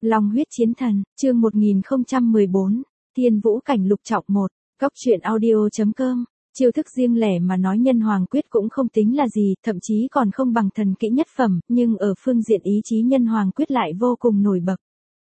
Long huyết chiến thần, chương 1014, Thiên Vũ cảnh lục trọng 1, Góc truyện audio.com. Chiêu thức riêng lẻ mà nói nhân hoàng quyết cũng không tính là gì, thậm chí còn không bằng thần kỹ nhất phẩm, nhưng ở phương diện ý chí nhân hoàng quyết lại vô cùng nổi bật.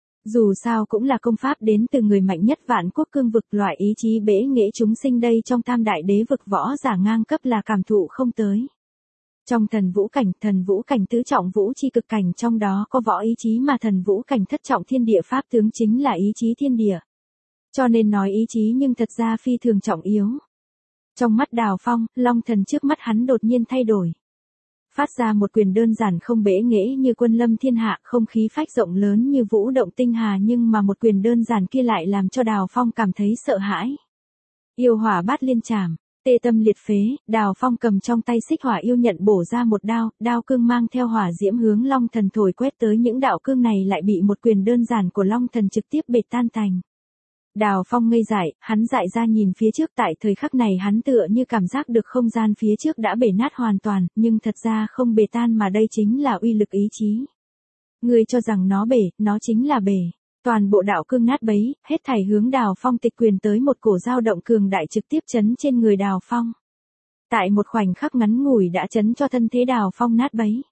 Dù sao cũng là công pháp đến từ người mạnh nhất vạn quốc cương vực, loại ý chí bẽ nghệ chúng sinh đây trong tam đại đế vực võ giả ngang cấp là cảm thụ không tới. Trong thần vũ cảnh tứ trọng vũ chi cực cảnh, trong đó có võ ý chí mà thần vũ cảnh thất trọng thiên địa pháp tướng chính là ý chí thiên địa. Cho nên nói ý chí nhưng thật ra phi thường trọng yếu. Trong mắt Đào Phong, long thần trước mắt hắn đột nhiên thay đổi. Phát ra một quyền đơn giản không bẽ nghễ như quân lâm thiên hạ, không khí phách rộng lớn như vũ động tinh hà, nhưng mà một quyền đơn giản kia lại làm cho Đào Phong cảm thấy sợ hãi. Yêu hỏa bát liên trảm, tê tâm liệt phế, Đào Phong cầm trong tay xích hỏa yêu nhận bổ ra một đao, đao cương mang theo hỏa diễm hướng long thần thổi quét tới, những đạo cương này lại bị một quyền đơn giản của long thần trực tiếp bệt tan tành. Đào Phong ngây dại, hắn dại ra nhìn phía trước, tại thời khắc này hắn tựa như cảm giác được không gian phía trước đã bể nát hoàn toàn, nhưng thật ra không bể tan mà đây chính là uy lực ý chí. Ngươi cho rằng nó bể, nó chính là bể. Toàn bộ đạo cương nát bấy, hết thảy hướng Đào Phong tịch quyền tới, một cổ dao động cường đại trực tiếp chấn trên người Đào Phong. Tại một khoảnh khắc ngắn ngủi đã chấn cho thân thế Đào Phong nát bấy.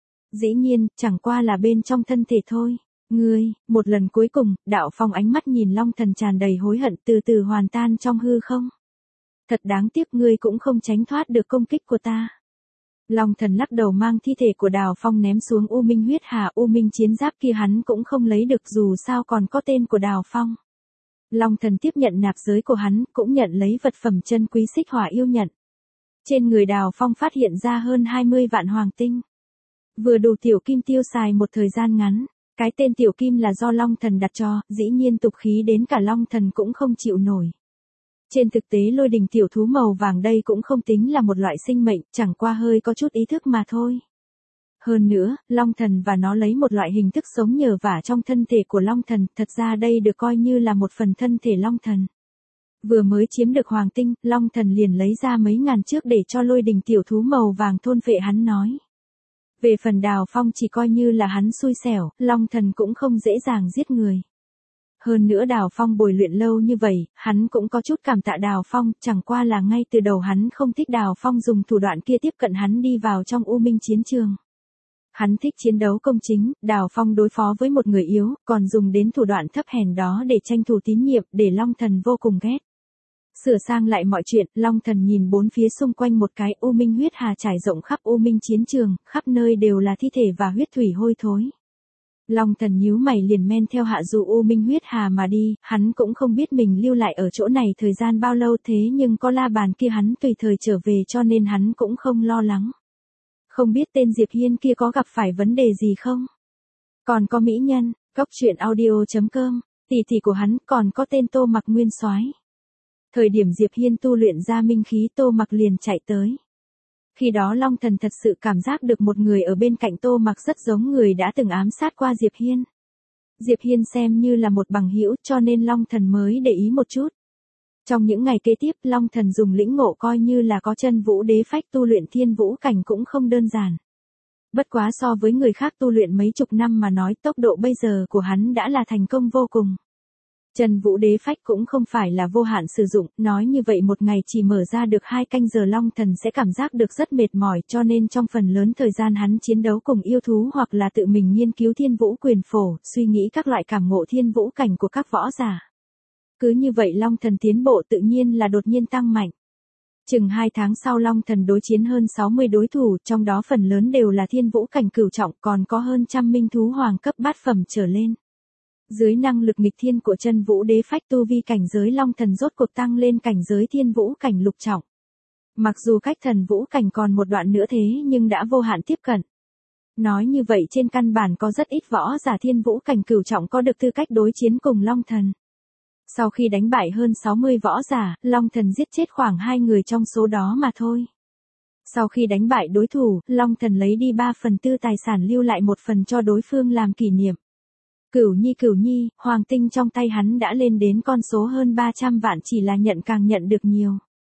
Dĩ nhiên, chẳng qua là bên trong thân thể thôi. Ngươi, một lần cuối cùng, Đạo Phong ánh mắt nhìn long thần tràn đầy hối hận, từ từ hoàn tan trong hư không. Thật đáng tiếc, ngươi cũng không tránh thoát được công kích của ta. Long thần lắc đầu mang thi thể của Đào Phong ném xuống U Minh huyết hà, U Minh chiến giáp kia hắn cũng không lấy được, dù sao còn có tên của Đào Phong. Long thần tiếp nhận nạp giới của hắn, cũng nhận lấy vật phẩm chân quý xích hỏa yêu nhận. Trên người Đào Phong phát hiện ra hơn 20 vạn hoàng tinh. Vừa đủ tiểu kim tiêu xài một thời gian ngắn. Cái tên tiểu kim là do long thần đặt cho, dĩ nhiên tục khí đến cả long thần cũng không chịu nổi. Trên thực tế lôi đình tiểu thú màu vàng đây cũng không tính là một loại sinh mệnh, chẳng qua hơi có chút ý thức mà thôi. Hơn nữa, long thần và nó lấy một loại hình thức sống nhờ vả trong thân thể của long thần, thật ra đây được coi như là một phần thân thể long thần. Vừa mới chiếm được hoàng tinh, long thần liền lấy ra mấy ngàn trước để cho lôi đình tiểu thú màu vàng thôn phệ, hắn nói. Về phần Đào Phong chỉ coi như là hắn xui xẻo, long thần cũng không dễ dàng giết người. Hơn nữa Đào Phong bồi luyện lâu như vậy, hắn cũng có chút cảm tạ Đào Phong, chẳng qua là ngay từ đầu hắn không thích Đào Phong dùng thủ đoạn kia tiếp cận hắn đi vào trong U Minh chiến trường. Hắn thích chiến đấu công chính, Đào Phong đối phó với một người yếu, còn dùng đến thủ đoạn thấp hèn đó để tranh thủ tín nhiệm, để long thần vô cùng ghét. Sửa sang lại mọi chuyện, long thần nhìn bốn phía xung quanh một cái, U Minh huyết hà trải rộng khắp U Minh chiến trường, khắp nơi đều là thi thể và huyết thủy hôi thối. Long thần nhíu mày liền men theo hạ du U Minh huyết hà mà đi, hắn cũng không biết mình lưu lại ở chỗ này thời gian bao lâu, thế nhưng có la bàn kia hắn tùy thời trở về cho nên hắn cũng không lo lắng. Không biết tên Diệp Hiên kia có gặp phải vấn đề gì không? Còn có mỹ nhân, Góc truyện audio.com, tỷ tỷ của hắn, còn có tên Tô Mặc Nguyên Soái. Thời điểm Diệp Hiên tu luyện ra minh khí, Tô Mặc liền chạy tới. Khi đó long thần thật sự cảm giác được một người ở bên cạnh Tô Mặc rất giống người đã từng ám sát qua Diệp Hiên. Diệp Hiên xem như là một bằng hữu cho nên long thần mới để ý một chút. Trong những ngày kế tiếp, long thần dùng lĩnh ngộ coi như là có chân vũ đế phách, tu luyện thiên vũ cảnh cũng không đơn giản. Bất quá so với người khác tu luyện mấy chục năm mà nói, tốc độ bây giờ của hắn đã là thành công vô cùng. Chân vũ đế phách cũng không phải là vô hạn sử dụng, nói như vậy một ngày chỉ mở ra được 2 canh giờ long thần sẽ cảm giác được rất mệt mỏi, cho nên trong phần lớn thời gian hắn chiến đấu cùng yêu thú hoặc là tự mình nghiên cứu thiên vũ quyền phổ, suy nghĩ các loại cảm ngộ thiên vũ cảnh của các võ giả. Cứ như vậy long thần tiến bộ tự nhiên là đột nhiên tăng mạnh. Chừng 2 tháng sau long thần đối chiến hơn 60 đối thủ, trong đó phần lớn đều là thiên vũ cảnh cửu trọng, còn có hơn trăm minh thú hoàng cấp bát phẩm trở lên. Dưới năng lực nghịch thiên của chân vũ đế phách, tu vi cảnh giới long thần rốt cuộc tăng lên cảnh giới thiên vũ cảnh lục trọng. Mặc dù cách thần vũ cảnh còn một đoạn nữa thế nhưng đã vô hạn tiếp cận. Nói như vậy trên căn bản có rất ít võ giả thiên vũ cảnh cửu trọng có được tư cách đối chiến cùng long thần. Sau khi đánh bại hơn 60 võ giả, long thần giết chết khoảng 2 người trong số đó mà thôi. Sau khi đánh bại đối thủ, long thần lấy đi 3/4 tài sản, lưu lại 1 phần cho đối phương làm kỷ niệm. Cửu nhi, hoàng tinh trong tay hắn đã lên đến con số hơn 300 vạn, chỉ là nhận càng nhận được nhiều.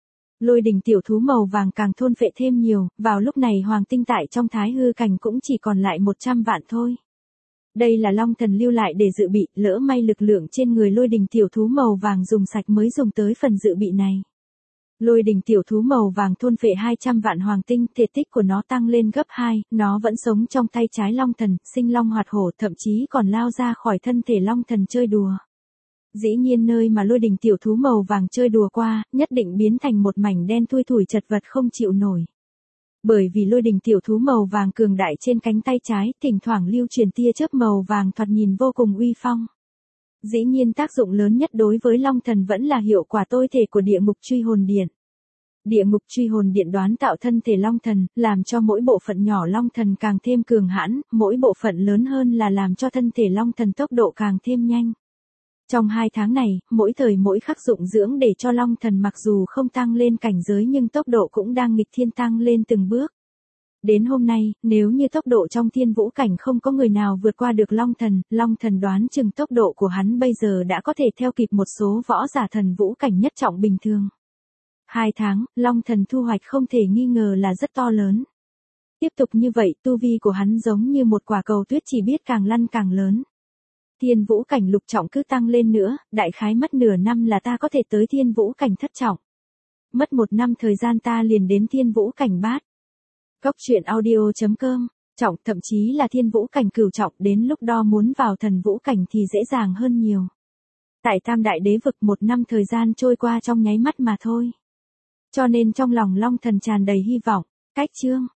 Lôi đình tiểu thú màu vàng càng thôn phệ thêm nhiều, vào lúc này hoàng tinh tại trong thái hư cảnh cũng chỉ còn lại 100 vạn thôi. Đây là Long Thần lưu lại để dự bị, lỡ may lực lượng trên người lôi đình tiểu thú màu vàng dùng sạch mới dùng tới phần dự bị này. Lôi đình tiểu thú màu vàng thôn phệ 200 vạn hoàng tinh, thể tích của nó tăng lên gấp 2, nó vẫn sống trong tay trái Long Thần, sinh long hoạt hổ, thậm chí còn lao ra khỏi thân thể Long Thần chơi đùa. Dĩ nhiên nơi mà lôi đình tiểu thú màu vàng chơi đùa qua, nhất định biến thành một mảnh đen thui thủi chật vật không chịu nổi. Bởi vì lôi đình tiểu thú màu vàng cường đại trên cánh tay trái, thỉnh thoảng lưu truyền tia chớp màu vàng thoạt nhìn vô cùng uy phong. Dĩ nhiên tác dụng lớn nhất đối với Long Thần vẫn là hiệu quả tôi thể của địa ngục truy hồn điện. Địa ngục truy hồn điện đoán tạo thân thể Long Thần, làm cho mỗi bộ phận nhỏ Long Thần càng thêm cường hãn, mỗi bộ phận lớn hơn là làm cho thân thể Long Thần tốc độ càng thêm nhanh. Trong 2 tháng này, mỗi thời mỗi khắc dụng dưỡng để cho Long Thần mặc dù không tăng lên cảnh giới nhưng tốc độ cũng đang nghịch thiên tăng lên từng bước. Đến hôm nay, nếu như tốc độ trong thiên vũ cảnh không có người nào vượt qua được Long Thần đoán chừng tốc độ của hắn bây giờ đã có thể theo kịp một số võ giả thần vũ cảnh nhất trọng bình thường. 2 tháng, Long Thần thu hoạch không thể nghi ngờ là rất to lớn. Tiếp tục như vậy, tu vi của hắn giống như một quả cầu tuyết chỉ biết càng lăn càng lớn. Thiên vũ cảnh lục trọng cứ tăng lên nữa, đại khái mất nửa năm là ta có thể tới thiên vũ cảnh thất trọng. Mất 1 năm thời gian ta liền đến thiên vũ cảnh bát. Cốc truyện audio.com, trọng thậm chí là thiên vũ cảnh cửu trọng, đến lúc đó muốn vào thần vũ cảnh thì dễ dàng hơn nhiều. Tại Tam Đại Đế vực 1 năm thời gian trôi qua trong nháy mắt mà thôi. Cho nên trong lòng Long Thần tràn đầy hy vọng. Cách chương